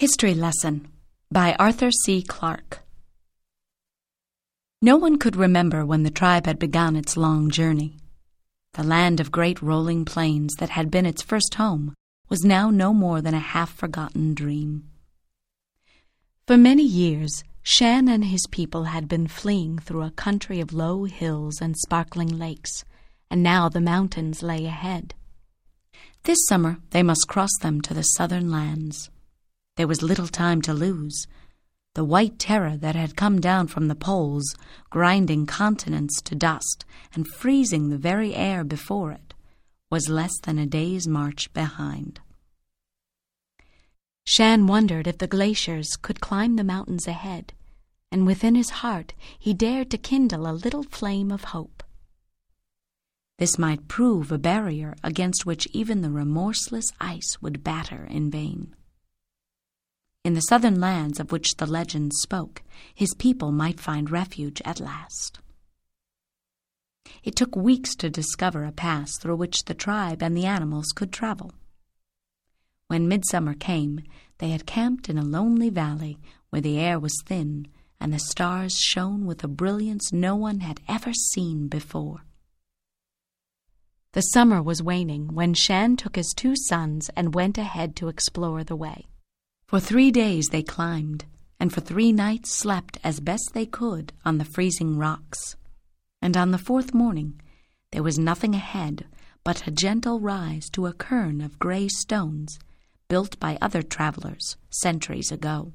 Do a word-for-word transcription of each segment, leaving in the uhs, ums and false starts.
History Lesson by Arthur C. Clarke. No one could remember when the tribe had begun its long journey. The land of great rolling plains that had been its first home was now no more than a half-forgotten dream. For many years, Shan and his people had been fleeing through a country of low hills and sparkling lakes, and now the mountains lay ahead. This summer they must cross them to the southern lands. There was little time to lose. The white terror that had come down from the poles, grinding continents to dust and freezing the very air before it, was less than a day's march behind. Shan wondered if the glaciers could climb the mountains ahead, and within his heart he dared to kindle a little flame of hope. This might prove a barrier against which even the remorseless ice would batter in vain. In the southern lands of which the legends spoke, his people might find refuge at last. It took weeks to discover a pass through which the tribe and the animals could travel. When midsummer came, they had camped in a lonely valley where the air was thin and the stars shone with a brilliance no one had ever seen before. The summer was waning when Shan took his two sons and went ahead to explore the way. For three days they climbed, and for three nights slept as best they could on the freezing rocks. And on the fourth morning there was nothing ahead but a gentle rise to a cairn of gray stones built by other travelers centuries ago.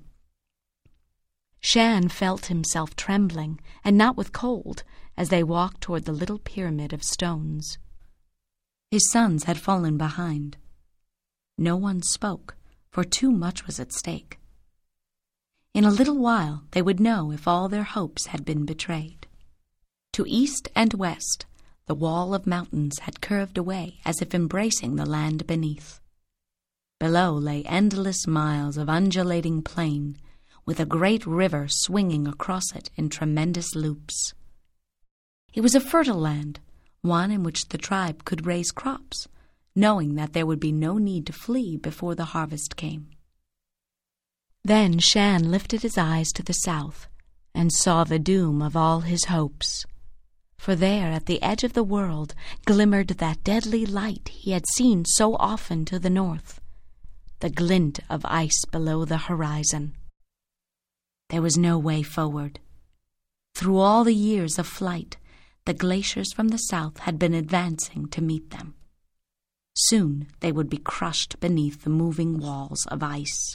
Shan felt himself trembling, and not with cold, as they walked toward the little pyramid of stones. His sons had fallen behind. No one spoke, for too much was at stake. In a little while they would know if all their hopes had been betrayed. To east and west, the wall of mountains had curved away as if embracing the land beneath. Below lay endless miles of undulating plain, with a great river swinging across it in tremendous loops. It was a fertile land, one in which the tribe could raise crops, knowing that there would be no need to flee before the harvest came. Then Shan lifted his eyes to the south and saw the doom of all his hopes. For there, at the edge of the world, glimmered that deadly light he had seen so often to the north, the glint of ice below the horizon. There was no way forward. Through all the years of flight, the glaciers from the south had been advancing to meet them. Soon they would be crushed beneath the moving walls of ice.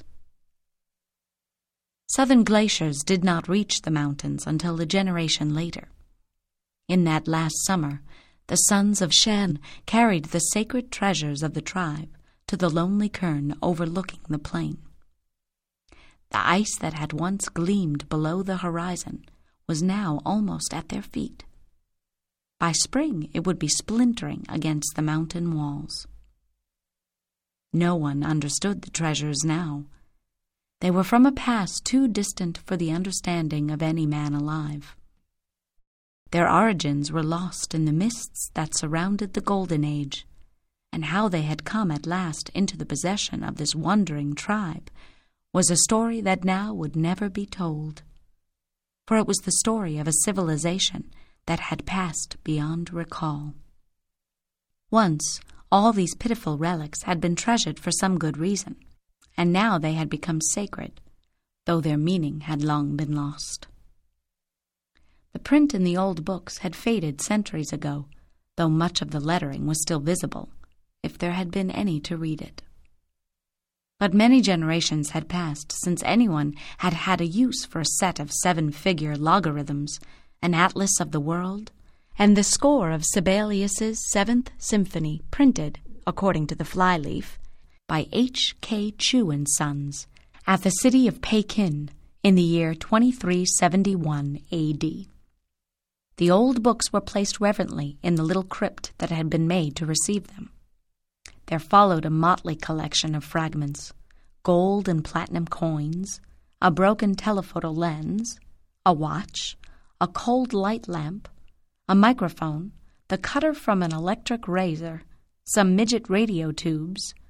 Southern glaciers did not reach the mountains until a generation later. In that last summer, the sons of Shan carried the sacred treasures of the tribe to the lonely cairn overlooking the plain. The ice that had once gleamed below the horizon was now almost at their feet. By spring it would be splintering against the mountain walls. No one understood the treasures now. They were from a past too distant for the understanding of any man alive. Their origins were lost in the mists that surrounded the Golden Age, and how they had come at last into the possession of this wandering tribe was a story that now would never be told. For it was the story of a civilization that had passed beyond recall. Once, all these pitiful relics had been treasured for some good reason, and now they had become sacred, though their meaning had long been lost. The print in the old books had faded centuries ago, though much of the lettering was still visible, if there had been any to read it. But many generations had passed since anyone had had a use for a set of seven-figure logarithms, an atlas of the world, and the score of Sibelius's Seventh Symphony printed, according to the flyleaf, by H K Chu and Sons at the city of Pekin in the year twenty-three seventy-one A D. The old books were placed reverently in the little crypt that had been made to receive them. There followed a motley collection of fragments, gold and platinum coins, a broken telephoto lens, a watch, a cold light lamp, a microphone, the cutter from an electric razor, some midget radio tubes,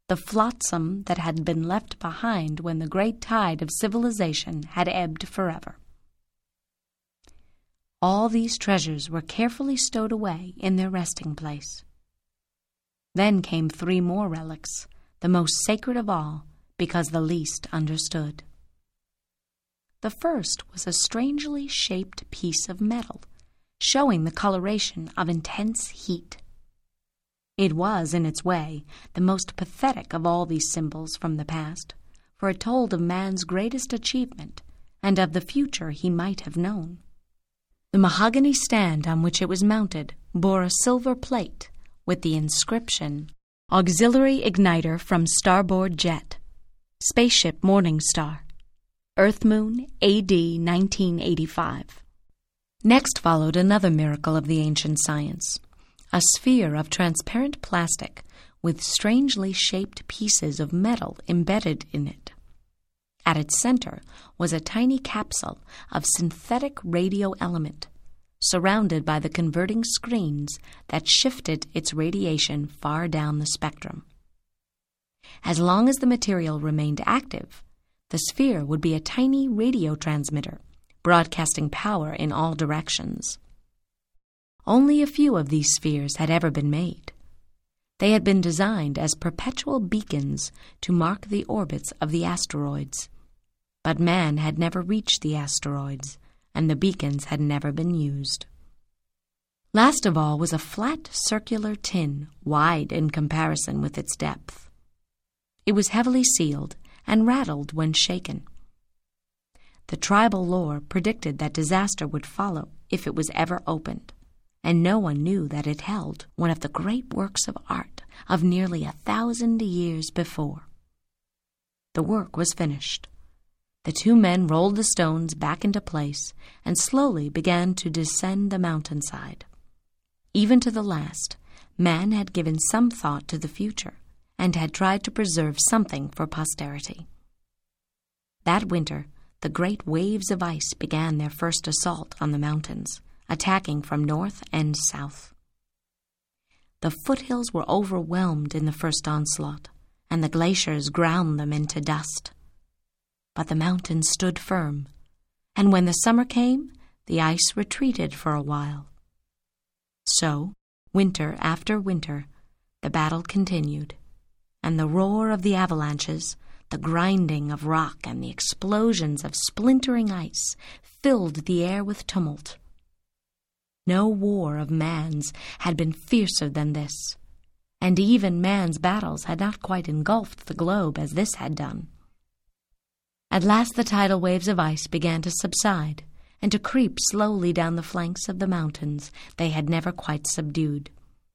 the flotsam that had been left behind when the great tide of civilization had ebbed forever. All these treasures were carefully stowed away in their resting place. Then came three more relics, the most sacred of all, because the least understood. The first was a strangely shaped piece of metal, showing the coloration of intense heat. It was, in its way, the most pathetic of all these symbols from the past, for it told of man's greatest achievement and of the future he might have known. The mahogany stand on which it was mounted bore a silver plate with the inscription, "Auxiliary Igniter from Starboard Jet, Spaceship Morning Star, Earth-Moon A D nineteen eighty-five. Next followed another miracle of the ancient science, a sphere of transparent plastic with strangely shaped pieces of metal embedded in it. At its center was a tiny capsule of synthetic radio element, surrounded by the converting screens that shifted its radiation far down the spectrum. As long as the material remained active, the sphere would be a tiny radio transmitter, broadcasting power in all directions. Only a few of these spheres had ever been made. They had been designed as perpetual beacons to mark the orbits of the asteroids. But man had never reached the asteroids, and the beacons had never been used. Last of all was a flat circular tin, wide in comparison with its depth. It was heavily sealed and rattled when shaken. The tribal lore predicted that disaster would follow if it was ever opened, and no one knew that it held one of the great works of art of nearly a thousand years before. The work was finished. The two men rolled the stones back into place and slowly began to descend the mountainside. Even to the last, man had given some thought to the future and had tried to preserve something for posterity. That winter, the great waves of ice began their first assault on the mountains, attacking from north and south. The foothills were overwhelmed in the first onslaught, and the glaciers ground them into dust. But the mountains stood firm, and when the summer came, the ice retreated for a while. So, winter after winter, the battle continued, and the roar of the avalanches, the grinding of rock, and the explosions of splintering ice filled the air with tumult. No war of man's had been fiercer than this, and even man's battles had not quite engulfed the globe as this had done. At last the tidal waves of ice began to subside and to creep slowly down the flanks of the mountains they had never quite subdued.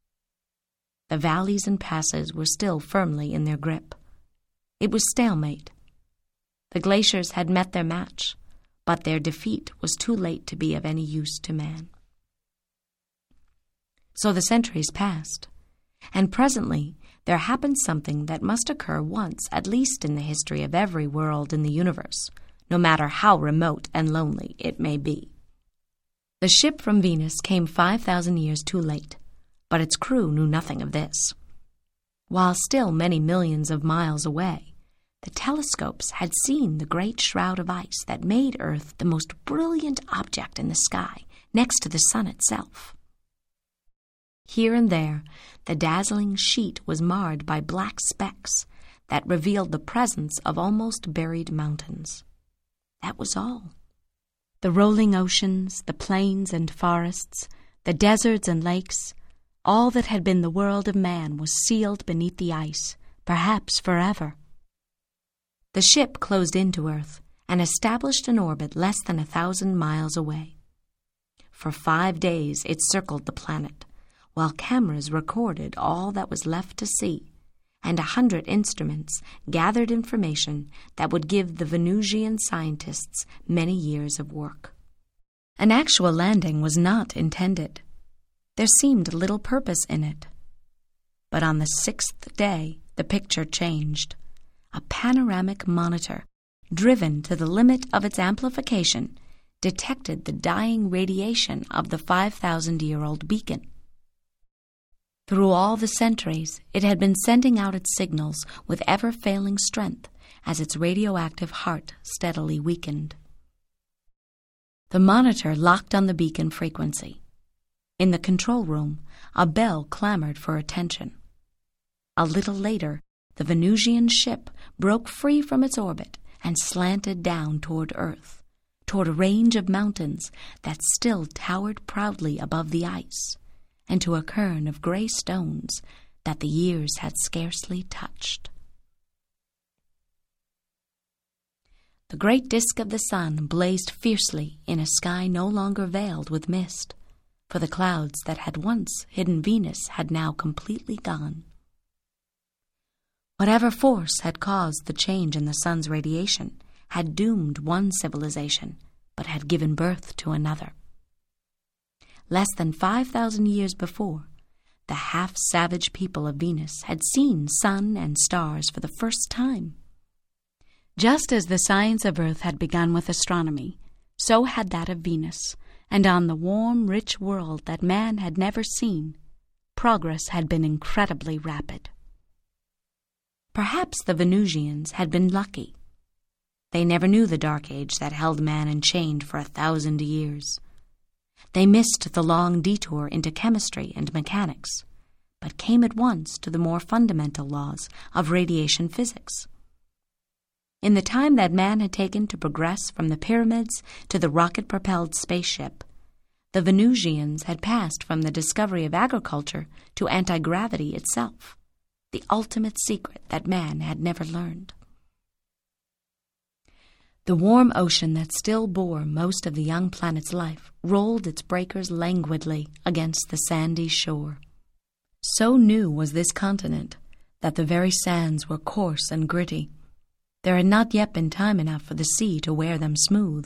The valleys and passes were still firmly in their grip. It was stalemate. The glaciers had met their match, but their defeat was too late to be of any use to man. So the centuries passed, and presently there happened something that must occur once at least in the history of every world in the universe, no matter how remote and lonely it may be. The ship from Venus came five thousand years too late, but its crew knew nothing of this. While still many millions of miles away, the telescopes had seen the great shroud of ice that made Earth the most brilliant object in the sky, next to the sun itself. Here and there, the dazzling sheet was marred by black specks that revealed the presence of almost buried mountains. That was all. The rolling oceans, the plains and forests, the deserts and lakes, all that had been the world of man was sealed beneath the ice, perhaps forever. The ship closed into Earth and established an orbit less than a thousand miles away. For five days it circled the planet, while cameras recorded all that was left to see, and a hundred instruments gathered information that would give the Venusian scientists many years of work. An actual landing was not intended. There seemed little purpose in it. But on the sixth day, the picture changed. A panoramic monitor, driven to the limit of its amplification, detected the dying radiation of the five thousand year old beacon. Through all the centuries, it had been sending out its signals with ever-failing strength as its radioactive heart steadily weakened. The monitor locked on the beacon frequency. In the control room, a bell clamored for attention. A little later, the Venusian ship broke free from its orbit and slanted down toward Earth, toward a range of mountains that still towered proudly above the ice, and to a cairn of gray stones that the years had scarcely touched. The great disk of the sun blazed fiercely in a sky no longer veiled with mist, for the clouds that had once hidden Venus had now completely gone. Whatever force had caused the change in the sun's radiation had doomed one civilization, but had given birth to another. Less than five thousand years before, the half-savage people of Venus had seen sun and stars for the first time. Just as the science of Earth had begun with astronomy, so had that of Venus, and on the warm, rich world that man had never seen, progress had been incredibly rapid. Perhaps the Venusians had been lucky. They never knew the dark age that held man enchained for a thousand years. They missed the long detour into chemistry and mechanics, but came at once to the more fundamental laws of radiation physics. In the time that man had taken to progress from the pyramids to the rocket-propelled spaceship, the Venusians had passed from the discovery of agriculture to anti-gravity itself, the ultimate secret that man had never learned. The warm ocean that still bore most of the young planet's life rolled its breakers languidly against the sandy shore. So new was this continent that the very sands were coarse and gritty. There had not yet been time enough for the sea to wear them smooth.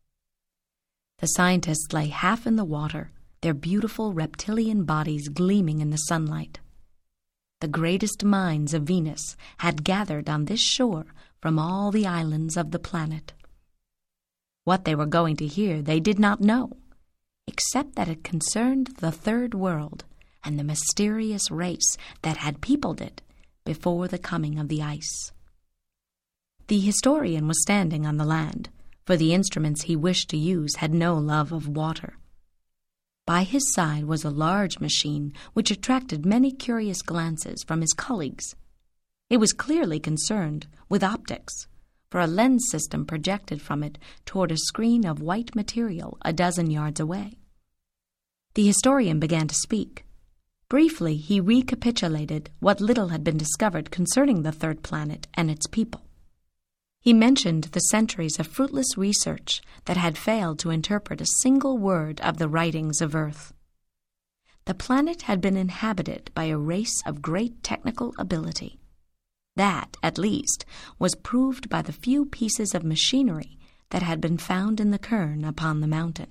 The scientists lay half in the water, their beautiful reptilian bodies gleaming in the sunlight. The greatest minds of Venus had gathered on this shore from all the islands of the planet. What they were going to hear they did not know, except that it concerned the third world and the mysterious race that had peopled it before the coming of the ice. The historian was standing on the land, for the instruments he wished to use had no love of water. By his side was a large machine which attracted many curious glances from his colleagues. It was clearly concerned with optics, for a lens system projected from it toward a screen of white material a dozen yards away. The historian began to speak. Briefly, he recapitulated what little had been discovered concerning the third planet and its people. He mentioned the centuries of fruitless research that had failed to interpret a single word of the writings of Earth. The planet had been inhabited by a race of great technical ability. That, at least, was proved by the few pieces of machinery that had been found in the cairn upon the mountain.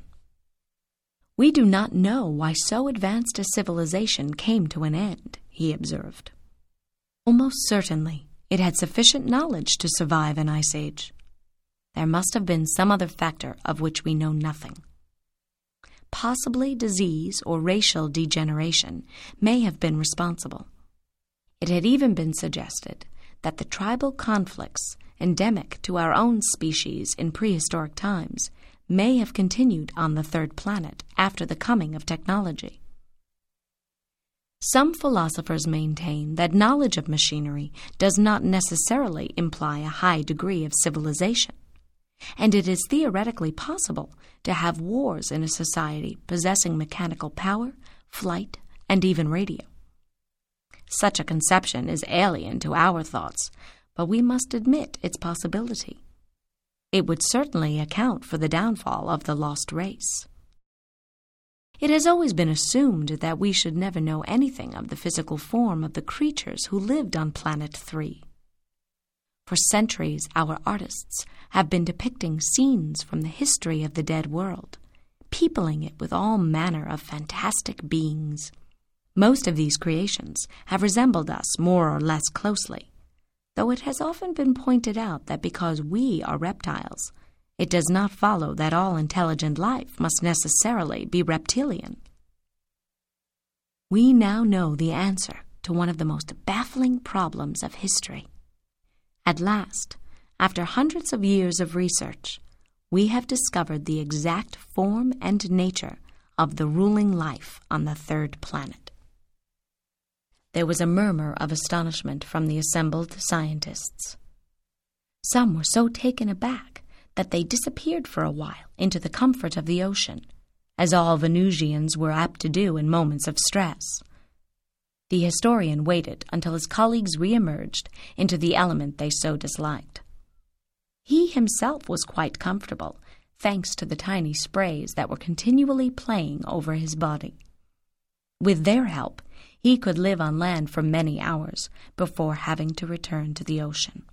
We do not know why so advanced a civilization came to an end, he observed. Almost certainly, it had sufficient knowledge to survive an ice age. There must have been some other factor of which we know nothing. Possibly disease or racial degeneration may have been responsible. It had even been suggested that the tribal conflicts endemic to our own species in prehistoric times may have continued on the third planet after the coming of technology. Some philosophers maintain that knowledge of machinery does not necessarily imply a high degree of civilization, and it is theoretically possible to have wars in a society possessing mechanical power, flight, and even radio. Such a conception is alien to our thoughts, but we must admit its possibility. It would certainly account for the downfall of the lost race. It has always been assumed that we should never know anything of the physical form of the creatures who lived on Planet three. For centuries, our artists have been depicting scenes from the history of the dead world, peopling it with all manner of fantastic beings. Most of these creations have resembled us more or less closely, though it has often been pointed out that because we are reptiles, it does not follow that all intelligent life must necessarily be reptilian. We now know the answer to one of the most baffling problems of history. At last, after hundreds of years of research, we have discovered the exact form and nature of the ruling life on the third planet. There was a murmur of astonishment from the assembled scientists. Some were so taken aback that they disappeared for a while into the comfort of the ocean, as all Venusians were apt to do in moments of stress. The historian waited until his colleagues re-emerged into the element they so disliked. He himself was quite comfortable, thanks to the tiny sprays that were continually playing over his body. With their help, he could live on land for many hours before having to return to the ocean.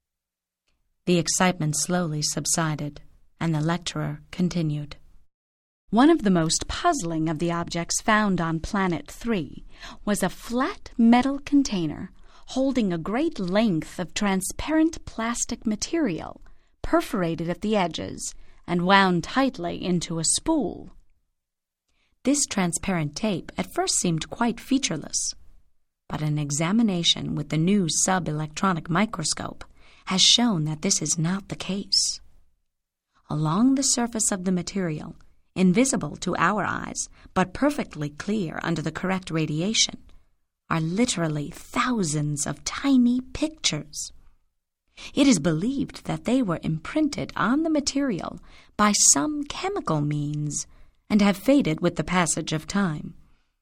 The excitement slowly subsided, and the lecturer continued. One of the most puzzling of the objects found on Planet three was a flat metal container holding a great length of transparent plastic material, perforated at the edges and wound tightly into a spool. This transparent tape at first seemed quite featureless, but an examination with the new sub-electronic microscope has shown that this is not the case. Along the surface of the material, invisible to our eyes, but perfectly clear under the correct radiation, are literally thousands of tiny pictures. It is believed that they were imprinted on the material by some chemical means and have faded with the passage of time.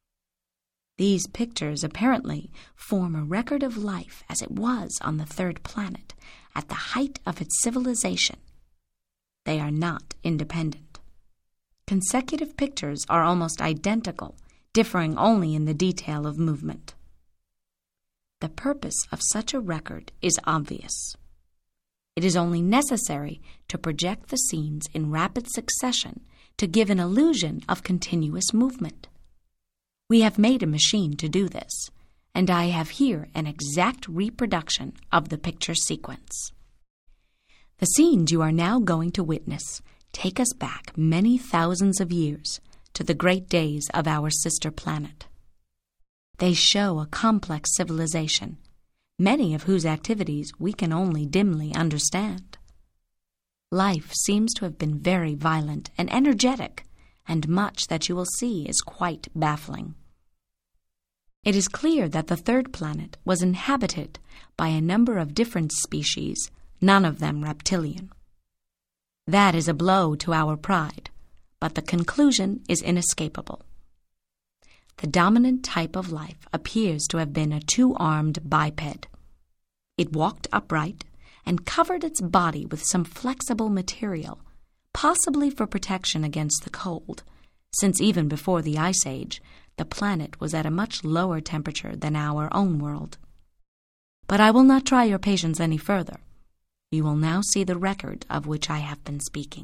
These pictures apparently form a record of life as it was on the third planet at the height of its civilization. They are not independent. Consecutive pictures are almost identical, differing only in the detail of movement. The purpose of such a record is obvious. It is only necessary to project the scenes in rapid succession to give an illusion of continuous movement. We have made a machine to do this, and I have here an exact reproduction of the picture sequence. The scenes you are now going to witness take us back many thousands of years to the great days of our sister planet. They show a complex civilization, many of whose activities we can only dimly understand. Life seems to have been very violent and energetic, and much that you will see is quite baffling. It is clear that the third planet was inhabited by a number of different species, none of them reptilian. That is a blow to our pride, but the conclusion is inescapable. The dominant type of life appears to have been a two-armed biped. It walked upright and covered its body with some flexible material, possibly for protection against the cold, since even before the Ice Age, the planet was at a much lower temperature than our own world. But I will not try your patience any further. You will now see the record of which I have been speaking.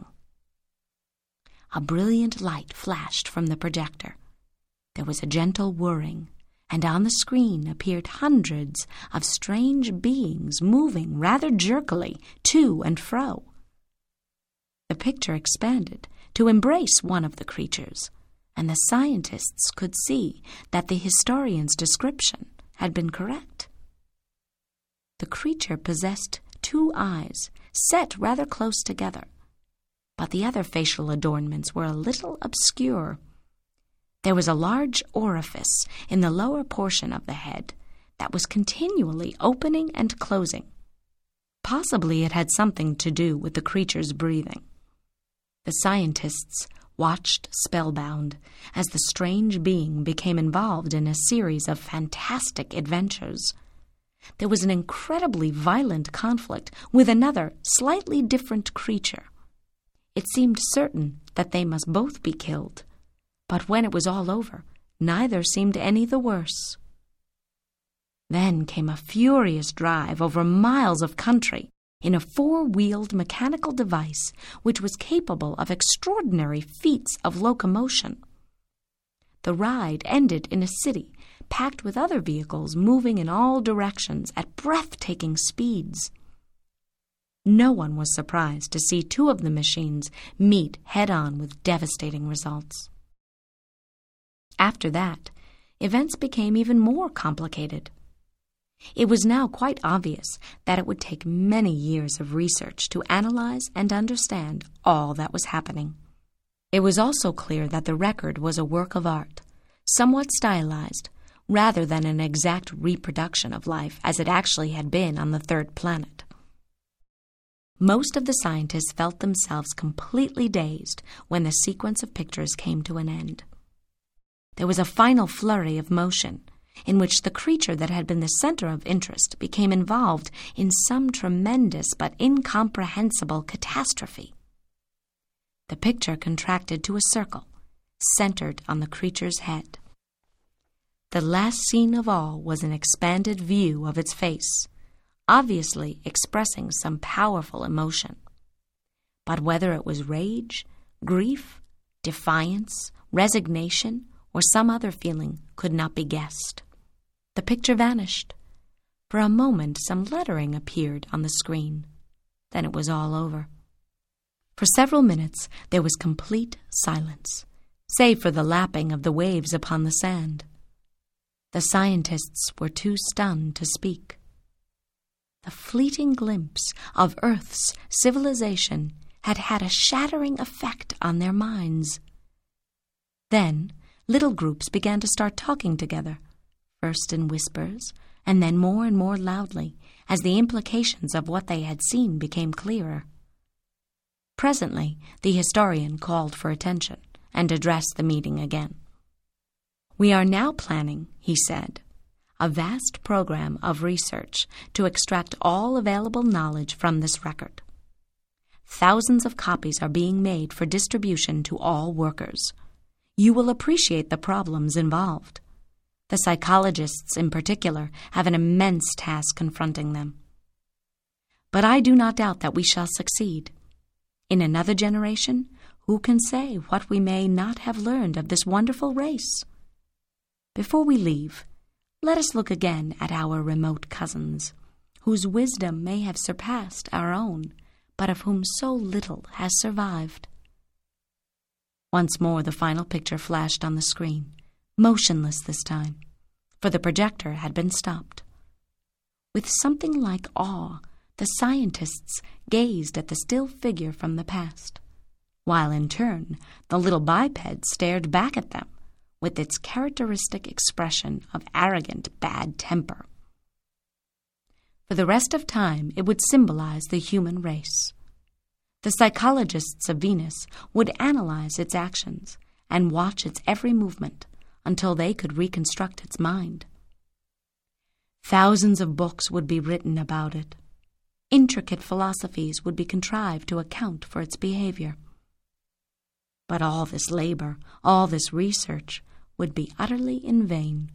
A brilliant light flashed from the projector. There was a gentle whirring, and on the screen appeared hundreds of strange beings moving rather jerkily to and fro. The picture expanded to embrace one of the creatures, and the scientists could see that the historian's description had been correct. The creature possessed two eyes set rather close together, but the other facial adornments were a little obscure. There was a large orifice in the lower portion of the head that was continually opening and closing. Possibly it had something to do with the creature's breathing. The scientists watched spellbound as the strange being became involved in a series of fantastic adventures. There was an incredibly violent conflict with another, slightly different creature. It seemed certain that they must both be killed, but when it was all over, neither seemed any the worse. Then came a furious drive over miles of country in a four-wheeled mechanical device which was capable of extraordinary feats of locomotion. The ride ended in a city packed with other vehicles moving in all directions at breathtaking speeds. No one was surprised to see two of the machines meet head-on with devastating results. After that, events became even more complicated. It was now quite obvious that it would take many years of research to analyze and understand all that was happening. It was also clear that the record was a work of art, somewhat stylized, rather than an exact reproduction of life as it actually had been on the third planet. Most of the scientists felt themselves completely dazed when the sequence of pictures came to an end. There was a final flurry of motion, in which the creature that had been the center of interest became involved in some tremendous but incomprehensible catastrophe. The picture contracted to a circle, centered on the creature's head. The last scene of all was an expanded view of its face, obviously expressing some powerful emotion. But whether it was rage, grief, defiance, resignation, or some other feeling could not be guessed. The picture vanished. For a moment some lettering appeared on the screen. Then it was all over. For several minutes there was complete silence, save for the lapping of the waves upon the sand. The scientists were too stunned to speak. The fleeting glimpse of Earth's civilization had had a shattering effect on their minds. Then little groups began to start talking together, first in whispers, and then more and more loudly, as the implications of what they had seen became clearer. Presently, the historian called for attention and addressed the meeting again. "We are now planning," he said, "a vast program of research to extract all available knowledge from this record. Thousands of copies are being made for distribution to all workers. You will appreciate the problems involved. The psychologists, in particular, have an immense task confronting them. But I do not doubt that we shall succeed. In another generation, who can say what we may not have learned of this wonderful race? Before we leave, let us look again at our remote cousins, whose wisdom may have surpassed our own, but of whom so little has survived." Once more the final picture flashed on the screen, motionless this time, for the projector had been stopped. With something like awe, the scientists gazed at the still figure from the past, while in turn the little biped stared back at them with its characteristic expression of arrogant bad temper. For the rest of time it would symbolize the human race. The psychologists of Venus would analyze its actions and watch its every movement until they could reconstruct its mind. Thousands of books would be written about it. Intricate philosophies would be contrived to account for its behavior. But all this labor, all this research, would be utterly in vain.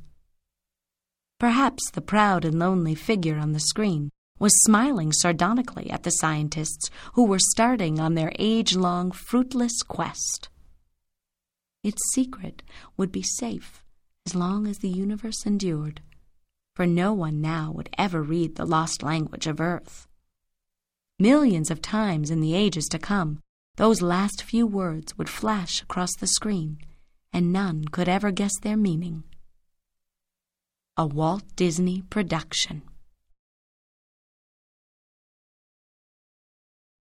Perhaps the proud and lonely figure on the screen was smiling sardonically at the scientists who were starting on their age-long, fruitless quest. Its secret would be safe as long as the universe endured, for no one now would ever read the lost language of Earth. Millions of times in the ages to come, those last few words would flash across the screen, and none could ever guess their meaning. A Walt Disney production.